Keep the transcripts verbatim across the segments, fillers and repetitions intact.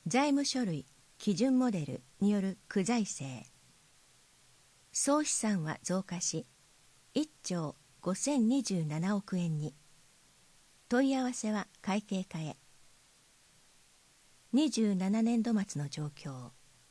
財務書類基準モデルによる区財政。総資産は増加しいっちょうごせんにじゅうななおくえんに。問い合わせは会計課へ。にじゅうななねんど末の状況。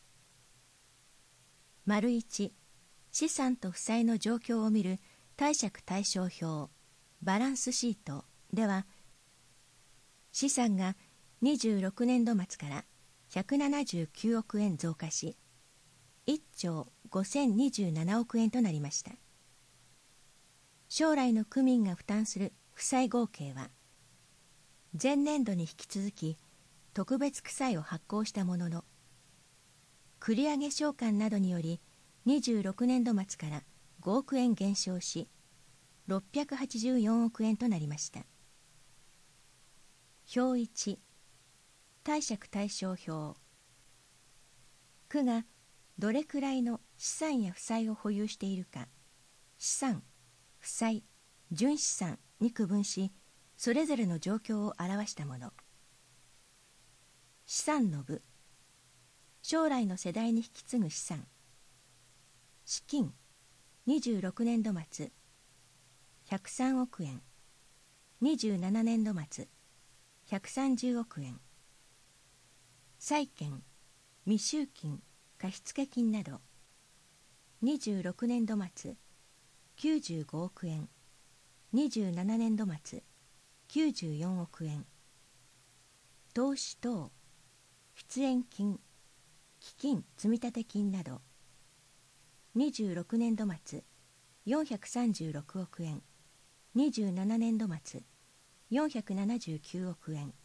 丸いち、資産と負債の状況を見る貸借対照表バランスシートでは、資産がにじゅうろくねんど末からひゃくななじゅうきゅうおくえん増加しいっちょうごせんにじゅうななおくえんとなりました。将来の区民が負担する負債合計は、前年度に引き続き特別区債を発行したものの、繰り上げ償還などによりにじゅうろくねんど末からごおくえん減少しろっぴゃくはちじゅうよんおくえんとなりました。表いち、貸借対照表。区がどれくらいの資産や負債を保有しているか、資産、負債、純資産に区分し、それぞれの状況を表したもの。資産の部、将来の世代に引き継ぐ資産。資金、にじゅうろくねんど末、ひゃくさんおくえん。にじゅうななねんど末、ひゃくさんじゅうおくえん。債券、未収金、貸付金など、にじゅうろくねんど末、きゅうじゅうごおくえん。にじゅうななねんど末、きゅうじゅうよんおくえん。投資等、出演金、基金積立金など、にじゅうろくねんど末、よんひゃくさんじゅうろくおくえん。にじゅうななねんど末、よんひゃくななじゅうきゅうおくえん。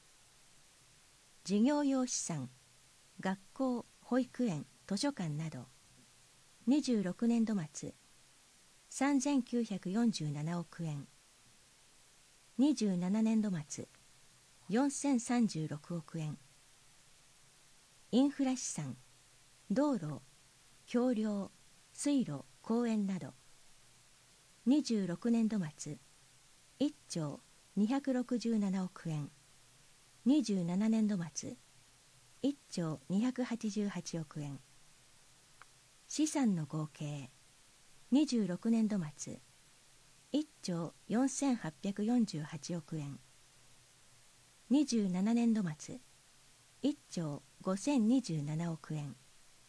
事業用資産、学校、保育園、図書館など、にじゅうろくねんど末、さんぜんきゅうひゃくよんじゅうななおくえん。にじゅうななねんど末、よんせんさんじゅうろくおくえん。インフラ資産、道路、橋梁、水路、公園など、にじゅうろくねんど末、いっちょうにひゃくろくじゅうななおくえん。にじゅうななねんど末、いっちょうにひゃくはちじゅうはちおくえん。資産の合計、にじゅうろくねんど末、いっちょうよんせんはっぴゃくよんじゅうはちおくえん。にじゅうななねんど末、いっちょうごせんにじゅうななおくえん。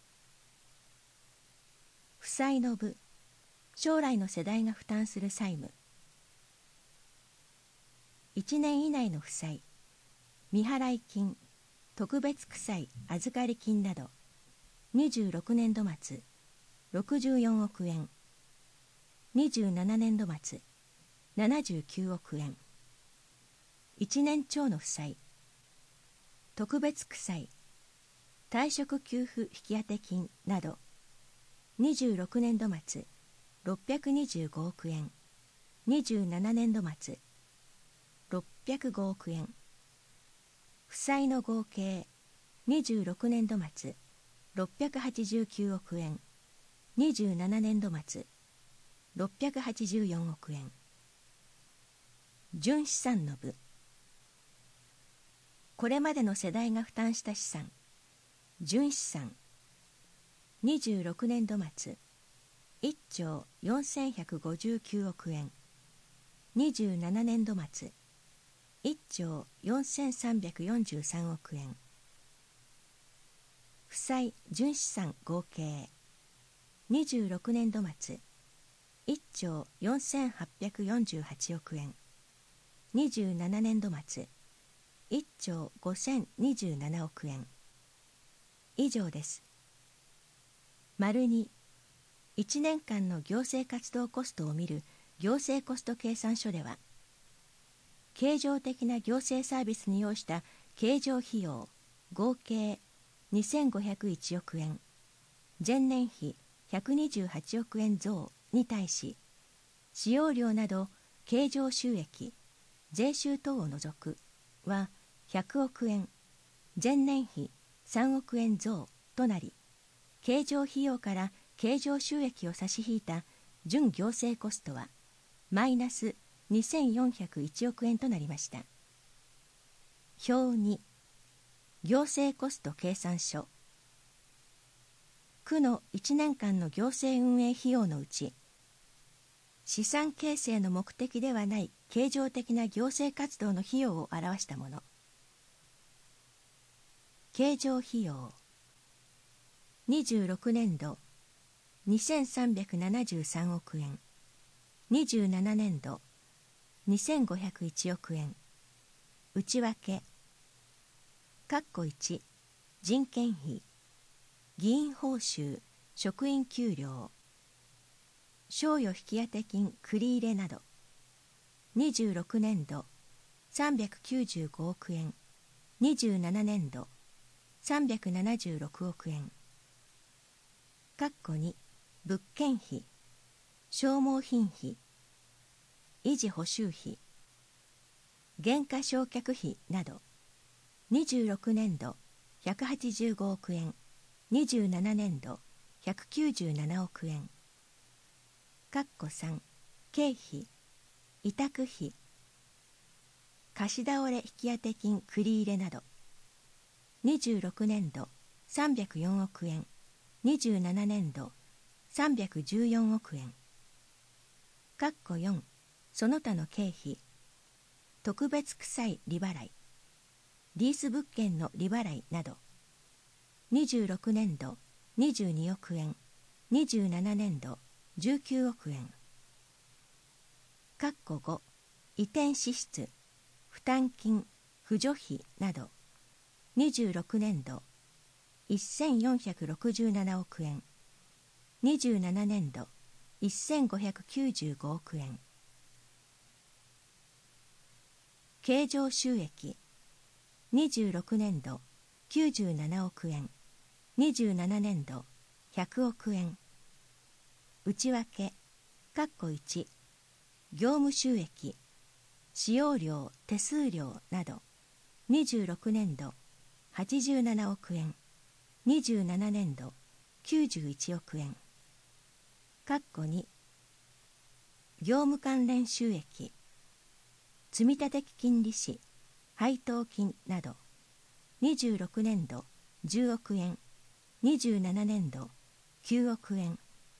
負債の部、将来の世代が負担する債務。いちねん以内の負債、未払い金、特別区債預かり金など、にじゅうろくねんど末、ろくじゅうよんおくえん。にじゅうななねんど末、ななじゅうきゅうおくえん。いちねん超の負債、特別区債、退職給付引当金など、にじゅうろくねんど末、ろっぴゃくにじゅうごおくえん。にじゅうななねんど末、ろっぴゃくごおくえん。負債の合計、にじゅうろくねんど末、ろっぴゃくはちじゅうきゅうおくえん。にじゅうななねんど末、ろっぴゃくはちじゅうよんおくえん。純資産の部、これまでの世代が負担した資産、純資産。にじゅうろくねんど末、いっちょうよんせんひゃくごじゅうきゅうおくえん。にじゅうななねんど末、いっちょうよんせんさんびゃくよんじゅうさんおくえん。負債純資産合計、にじゅうろくねんど末、いっちょうよんせんはっぴゃくよんじゅうはちおくえん。にじゅうななねんど末、いっちょうごせんにじゅうななおくえん。以上です。丸に、いちねんかんの行政活動コストを見る行政コスト計算書では、経常的な行政サービスに要した経常費用合計にせんごひゃくいちおくえん、前年比ひゃくにじゅうはちおくえん増に対し、使用料など経常収益、税収等を除くはひゃくおくえん、前年比さんおくえん増となり、経常費用から経常収益を差し引いた純行政コストはマイナスにせんよんひゃくいちおくえんとなりました。表に、 行政コスト計算書。区のいちねんかんの行政運営費用のうち、資産形成の目的ではない経常的な行政活動の費用を表したもの。経常費用。にじゅうろくねんどにせんさんびゃくななじゅうさんおくえん、にじゅうななねんどにせんごひゃくいちおくえん。内訳。括弧いち、人件費、議員報酬、職員給料、賞与引当金繰り入れなど。にじゅうろくねんどさんびゃくきゅうじゅうごおくえん、にじゅうななねんどさんびゃくななじゅうろくおくえん。括弧に、物件費、消耗品費、維持補修費、減価償却費など。にじゅうろくねんどひゃくはちじゅうごおくえん、にじゅうななねんどひゃくきゅうじゅうななおくえん。括弧さん、経費、委託費、貸倒れ引当金繰り入れなど。にじゅうろくねんどさんびゃくよんおくえん、にじゅうななねんどさんびゃくじゅうよんおくえん。括弧よん、その他の経費、特別区債利払い、リース物件の利払いなど。にじゅうろくねんどにじゅうにおくえん、にじゅうななねんどじゅうきゅうおくえん。括弧ご、移転支出、負担金、扶助費など。にじゅうろくねんどせんよんひゃくろくじゅうななおくえん、にじゅうななねんどせんごひゃくきゅうじゅうごおくえん。経常収益。にじゅうろくねんどきゅうじゅうななおくえん、にじゅうななねんどひゃくおくえん。内訳。括弧いち、業務収益、使用料、手数料など。にじゅうろくねんどはちじゅうななおくえん、にじゅうななねんどきゅうじゅういちおくえん。括弧に、業務関連収益、積立金利子、配当金など。にじゅうろくねんどじゅうおくえん、にじゅうななねんどきゅうおくえん。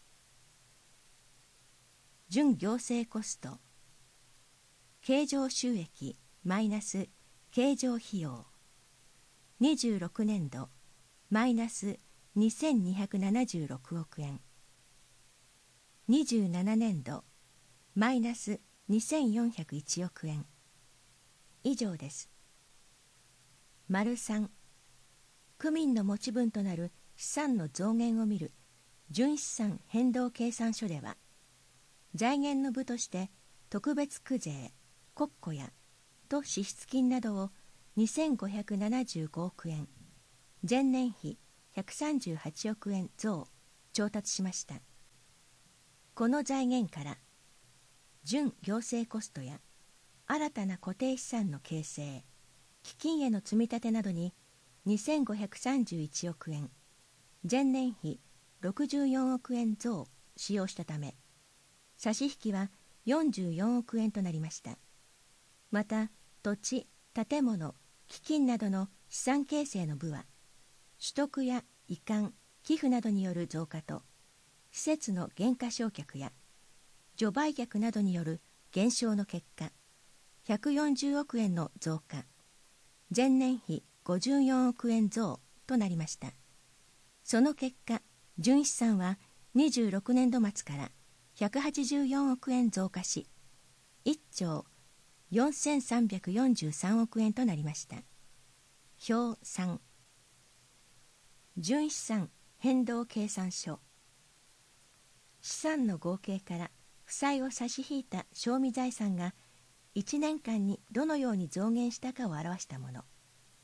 準行政コスト。経常収益マイナス経常費用。にじゅうろくねんどマイナスにせんにひゃくななじゅうろくおくえん。にじゅうななねんどマイナスにせんよんひゃくいちおくえん。以上です。丸さん、区民の持ち分となる資産の増減を見る純資産変動計算書では、財源の部として特別区税、国庫やと支出金などをにせんごひゃくななじゅうごおくえん、前年比ひゃくさんじゅうはちおくえん増、調達しました。この財源から、準行政コストや新たな固定資産の形成、基金への積み立てなどににせんごひゃくさんじゅういちおくえん、前年比ろくじゅうよんおくえん増使用したため、差し引きはよんじゅうよんおくえんとなりました。また、土地、建物、基金などの資産形成の部は、取得や移管、寄付などによる増加と、施設の減価償却や除売却などによる減少の結果、ひゃくよんじゅうおくえんの増加、前年比ごじゅうよんおくえん増となりました。その結果、純資産はにじゅうろくねんど末からひゃくはちじゅうよんおくえん増加し、いっちょうよんせんさんびゃくよんじゅうさんおくえんとなりました。表さん、純資産変動計算書。資産の合計から負債を差し引いた賞味財産がいちねんかんにどのように増減したかを表したもの。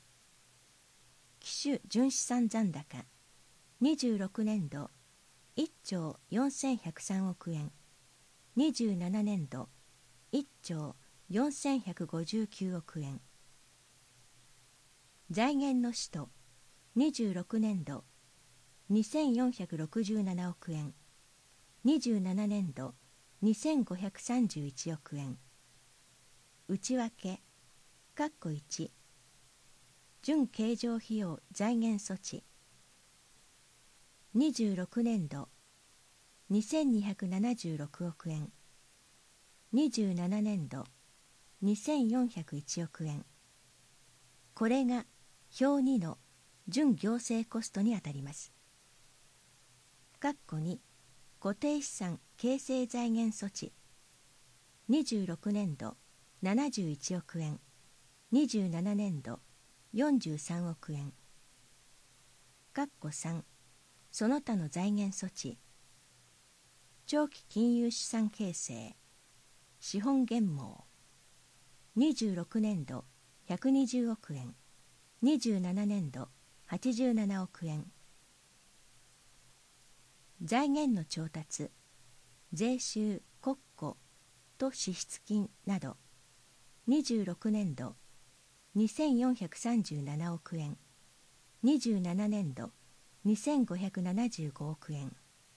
期首純資産残高、にじゅうろくねんどいっちょうよんせんひゃくさんおくえん、にじゅうななねんどいっちょうよんせんひゃくごじゅうきゅうおくえん。財源の使途、にじゅうろくねんどにせんよんひゃくろくじゅうななおくえん、にじゅうななねんどにせんごひゃくさんじゅういちおくえん。内訳、括弧いち、 準経常費用財源措置。にじゅうろくねんどにせんにひゃくななじゅうろくおくえん、にじゅうななねんどにせんよんひゃくいちおくえん。これが表にの準行政コストにあたります。括弧に固定資産形成財源措置。にじゅうろくねんどななじゅういちおくえん、にじゅうななねんどよんじゅうさんおくえん。括弧さんその他の財源措置。長期金融資産形成資本減毛。にじゅうろくねんどひゃくにじゅうおくえん、にじゅうななねんどはちじゅうななおくえん。財源の調達、税収国庫と支出金など。にじゅうろくねんどにせんよんひゃくさんじゅうななおくえん、にじゅうななねんどにせんごひゃくななじゅうごおくえん。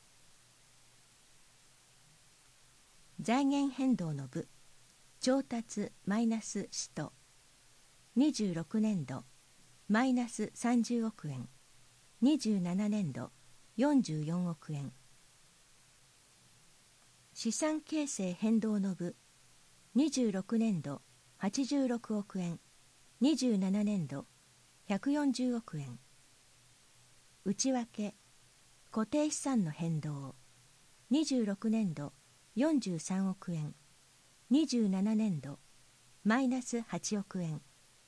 財源変動の部、調達マイナス使途。にじゅうろくねんどマイナスさんじゅうおくえん、にじゅうななねんどよんじゅうよんおくえん。資産形成変動の部、にじゅうろくねんどはちじゅうろくおくえん、にじゅうななねんどひゃくよんじゅうおくえん。内訳固定資産の変動。にじゅうろくねんどよんじゅうさんおくえん、にじゅうななねんどマイナスはちおくえん。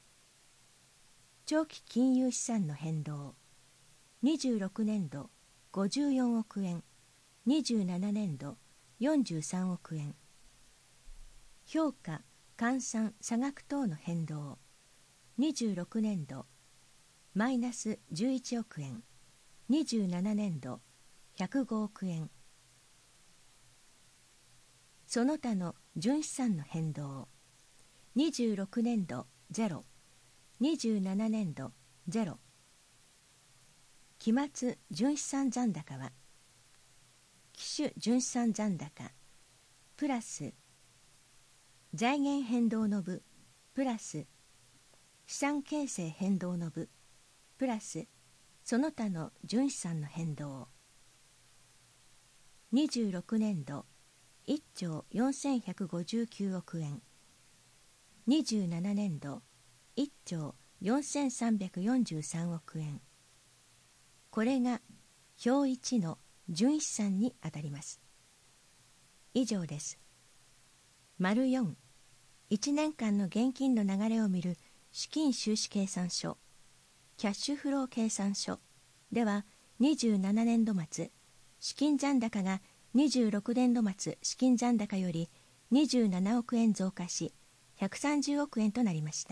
長期金融資産の変動。にじゅうろくねんどごじゅうよんおくえん、にじゅうななねんどよんじゅうさんおくえん。評価換算差額等の変動。にじゅうろくねんどマイナスじゅういちおくえん、にじゅうななねんどひゃくごおくえん。その他の純資産の変動。にじゅうろくねんどゼロ、にじゅうななねんどゼロ。期末純資産残高は期首純資産残高プラス財源変動の部プラス資産形成変動の部プラスその他の純資産の変動。にじゅうろくねんどいっちょうよんせんひゃくごじゅうきゅうおくえん、にじゅうななねんどいっちょうよんせんさんびゃくよんじゅうさんおくえん。これが表いちの純資産にあたります。以上です。丸よん、いちねんかんの現金の流れを見る資金収支計算書、キャッシュフロー計算書では、にじゅうななねんど末、資金残高がにじゅうろくねんど末資金残高よりにじゅうななおくえん増加し、ひゃくさんじゅうおくえんとなりました。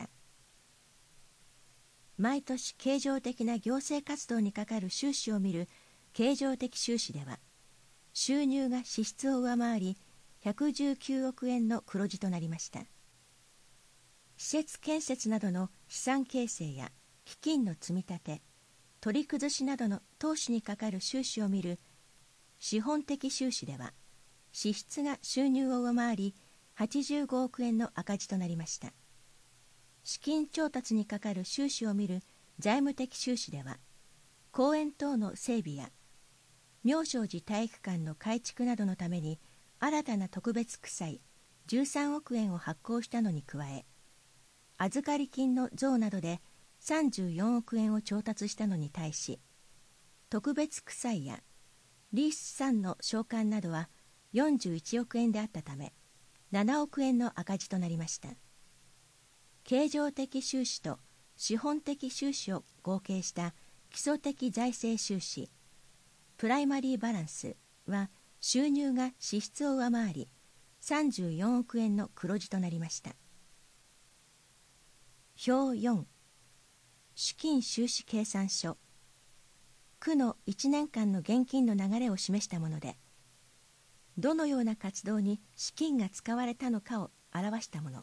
毎年経常的な行政活動にかかる収支を見る経常的収支では、収入が支出を上回りひゃくじゅうきゅうおくえんの黒字となりました。施設建設などの資産形成や基金の積み立て、取り崩しなどの投資にかかる収支を見る資本的収支では、支出が収入を上回りはちじゅうごおくえんの赤字となりました。資金調達にかかる収支を見る財務的収支では、公園等の整備や妙正寺体育館の改築などのために新たな特別区債じゅうさんおくえんを発行したのに加え、預かり金の増などでさんじゅうよんおくえんを調達したのに対し、特別区債やリース資産の償還などはよんじゅういちおくえんであったため、ななおくえんの赤字となりました。経常的収支と資本的収支を合計した基礎的財政収支、プライマリーバランスは収入が支出を上回りさんじゅうよんおくえんの黒字となりました。表よん、資金収支計算書、区のいちねんかんの現金の流れを示したもので、どのような活動に資金が使われたのかを表したもの。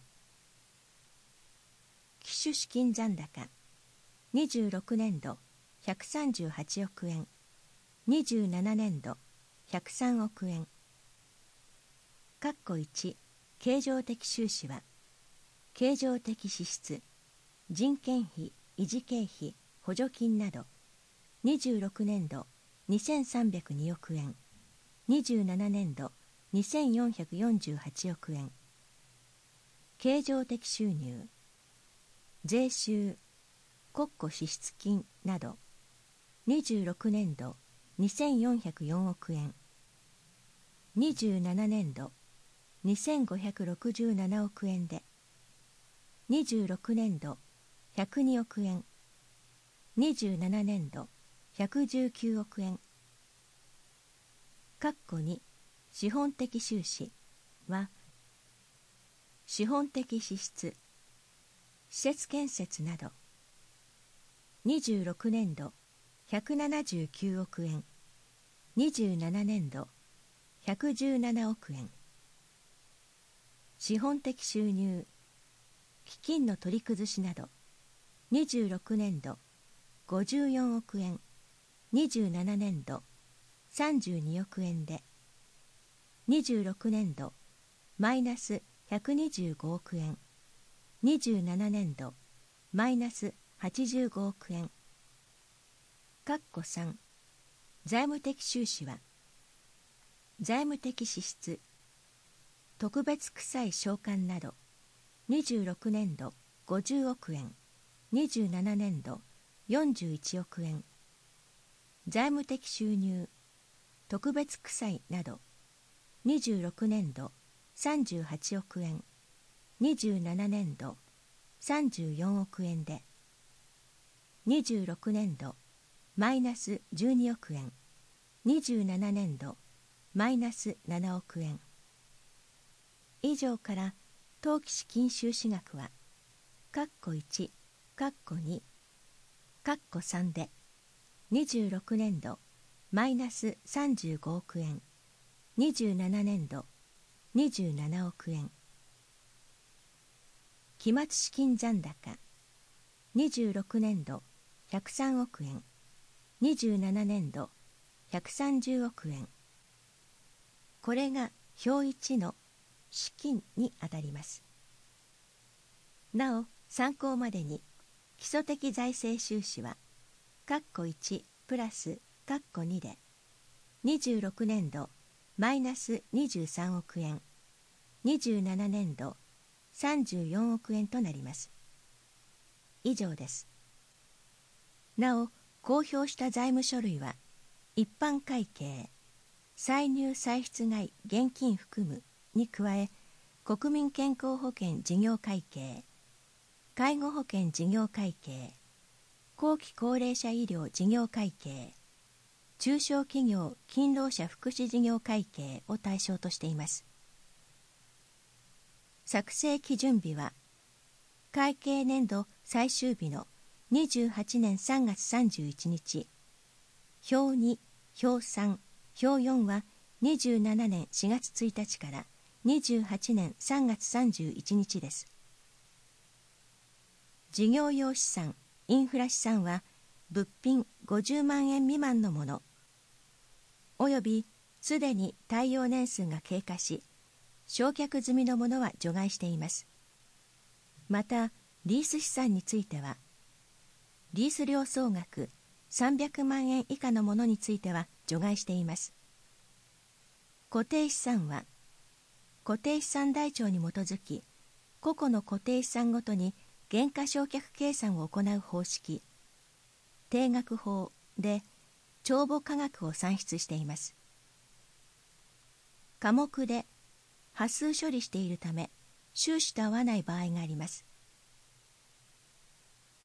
期首資金残高、にじゅうろくねんどひゃくさんじゅうはちおくえん、にじゅうななねんどひゃくさんおくえん。括弧いち、経常的収支は、経常的支出、人件費、 維持経費、補助金など、にじゅうろくねんどにせんさんびゃくにおくえん、にじゅうななねんどにせんよんひゃくよんじゅうはちおくえん。経常的収入、税収、国庫支出金など、にじゅうろくねんどにせんよんひゃくよんおくえん、にじゅうななねんどにせんごひゃくろくじゅうななおくえんで、にじゅうろくねんどひゃくにおくえん、にじゅうななねんどひゃくじゅうきゅうおくえん。括弧に資本的収支は、資本的支出、施設建設など、にじゅうろくねんどひゃくななじゅうきゅうおくえん、にじゅうななねんどひゃくじゅうななおくえん。資本的収入、基金の取り崩しなど、にじゅうろくねんどごじゅうよんおくえん、にじゅうななねんどさんじゅうにおくえんで、にじゅうろくねんどマイナスひゃくにじゅうごおくえん、にじゅうななねんどマイナスはちじゅうごおくえん。括弧さん、財務的収支は、財務的支出、特別負債償還など、にじゅうろくねんどごじゅうおくえん、にじゅうななねんどよんじゅういちおくえん。財務的収入、特別負債など、にじゅうろくねんどさんじゅうはちおくえん、にじゅうななねんどさんじゅうよんおくえんで、にじゅうろくねんどマイナスじゅうにおくえん、にじゅうななねんどマイナスななおくえん。以上から当期資金収支額は、括弧いち、括弧に、括弧さんで、にじゅうろくねんどマイナスさんじゅうごおくえん、にじゅうななねんどにじゅうななおくえん。期末資金残高、にじゅうろくねんどひゃくさんおくえん、にじゅうななねんどひゃくさんじゅうおくえん。これが表いちの資金にあたります。なお参考までに、基礎的財政収支は括弧いちプラス括弧にで、にじゅうろくねんどマイナスにじゅうさんおくえん、にじゅうななねんどさんじゅうよんおくえんとなります。以上です。なお公表した財務書類は、一般会計、歳入歳出外現金含むに加え、国民健康保険事業会計、介護保険事業会計、後期高齢者医療事業会計、中小企業勤労者福祉事業会計を対象としています。作成基準日は、会計年度最終日のにじゅうはちねんさんがつさんじゅういちにち、表に、表さん、表よんはにじゅうななねんしがつついたちからにじゅうはちねんさんがつさんじゅういちにちです。事業用資産、インフラ資産は物品ごじゅうまんえん未満のもの、およびすでに耐用年数が経過し、償却済みのものは除外しています。また、リース資産については、リース料総額さんびゃくまんえん以下のものについては除外しています。固定資産は、固定資産台帳に基づき、個々の固定資産ごとに減価償却計算を行う方式、定額法で帳簿価額を算出しています。科目で波数処理しているため、収支と合わない場合があります。